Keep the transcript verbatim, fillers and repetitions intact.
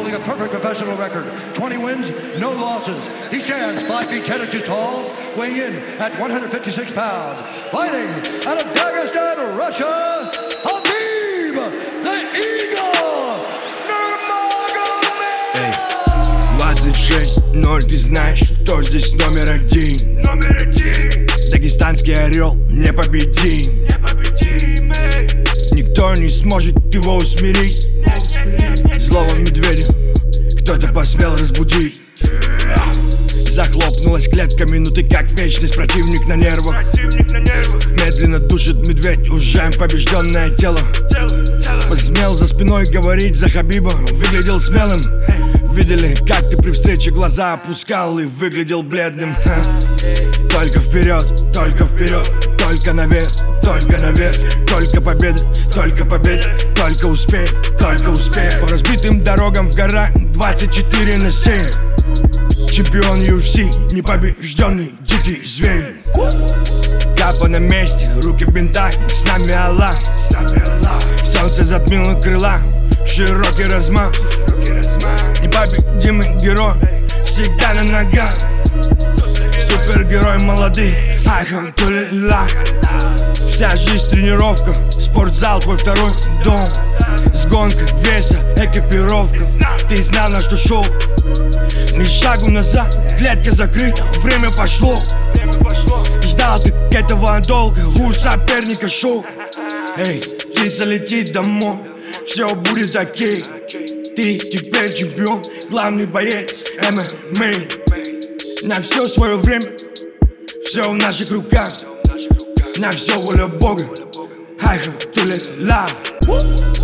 holding a perfect professional record. twenty wins, no losses. He stands five feet ten inches tall, weighing in at one hundred fifty-six pounds. Fighting out of Dagestan, Russia, Habib the Eagle Nurmagomedov! Эй, двадцать шесть ноль, ты знаешь, кто здесь номер один? Номер один. Дагестанский орел непобедим. Непобедим, эй. Никто не сможет его усмирить. Злого медведя кто-то посмел разбудить. Захлопнулась клетка, минуты как вечность. Противник на нервах, медленно душит медведь, уже побежденное тело. Посмел за спиной говорить за Хабиба, выглядел смелым. Видели, как ты при встрече глаза опускал и выглядел бледным. Только вперед, только вперед, только наверх, только наверх. Только победа, только победа, только успех, только успех. По разбитым дорогам в горах двадцать четыре на семь. Чемпион ю эф си, непобежденный дикий зверь. Капа на месте, руки в бинтах, с нами Аллах. Солнце затмило крыла, широкий размах. Непобедимый герой, всегда на ногах. Супергерой молодых, альхамдулиллах. Вся жизнь тренировка, спортзал твой второй дом. Сгонка веса, экипировка, ты знал, на что шел. Ни шагу назад, клетка закрыта, время пошло. Ждал ты этого долго, у соперника шоу. Эй, птица летит домой, все будет окей. Ты теперь чемпион, главный боец эм эм а. На все свое время, все в наших руках. На все воля Бога, альхамдулиллах.